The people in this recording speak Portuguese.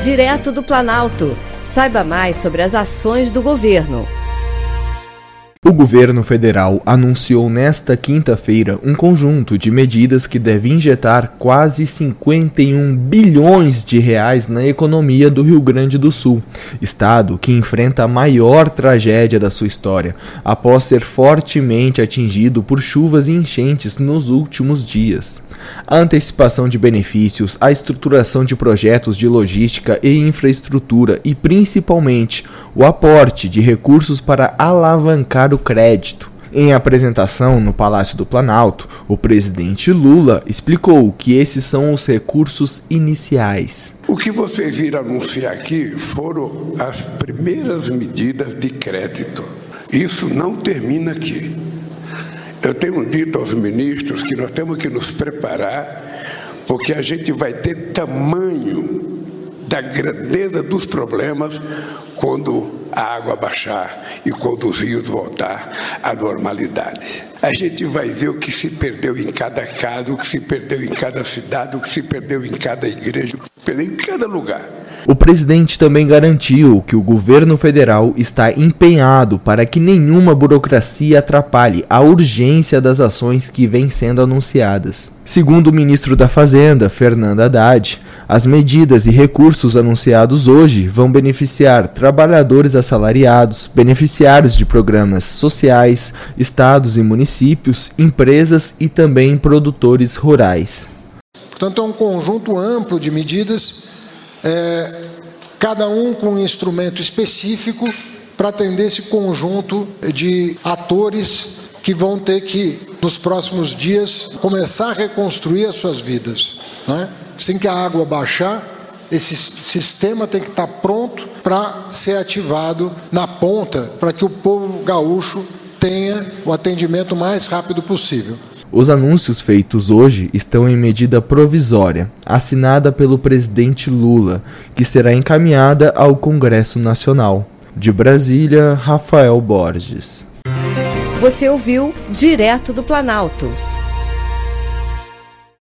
Direto do Planalto. Saiba mais sobre as ações do governo. O governo federal anunciou nesta quinta-feira um conjunto de medidas que deve injetar quase 51 bilhões de reais na economia do Rio Grande do Sul, estado que enfrenta a maior tragédia da sua história, após ser fortemente atingido por chuvas e enchentes nos últimos dias. A antecipação de benefícios, a estruturação de projetos de logística e infraestrutura e, principalmente, o aporte de recursos para alavancar o crédito. Em apresentação no Palácio do Planalto, o presidente Lula explicou que esses são os recursos iniciais. O que vocês viram anunciar aqui foram as primeiras medidas de crédito. Isso não termina aqui. Eu tenho dito aos ministros que nós temos que nos preparar, porque a gente vai ter tamanho da grandeza dos problemas quando a água baixar e quando os rios voltar à normalidade. A gente vai ver o que se perdeu em cada casa, o que se perdeu em cada cidade, o que se perdeu em cada igreja, o que se perdeu em cada lugar. O presidente também garantiu que o governo federal está empenhado para que nenhuma burocracia atrapalhe a urgência das ações que vêm sendo anunciadas. Segundo o ministro da Fazenda, Fernando Haddad, as medidas e recursos anunciados hoje vão beneficiar trabalhadores assalariados, beneficiários de programas sociais, estados e municípios, empresas e também produtores rurais. Portanto, é um conjunto amplo de medidas, cada um com um instrumento específico para atender esse conjunto de atores que vão ter que, nos próximos dias, começar a reconstruir as suas vidas, né? Assim que a água baixar, esse sistema tem que estar pronto para ser ativado na ponta, para que o povo gaúcho tenha o atendimento mais rápido possível. Os anúncios feitos hoje estão em medida provisória, assinada pelo presidente Lula, que será encaminhada ao Congresso Nacional. De Brasília, Rafael Borges. Você ouviu Direto do Planalto.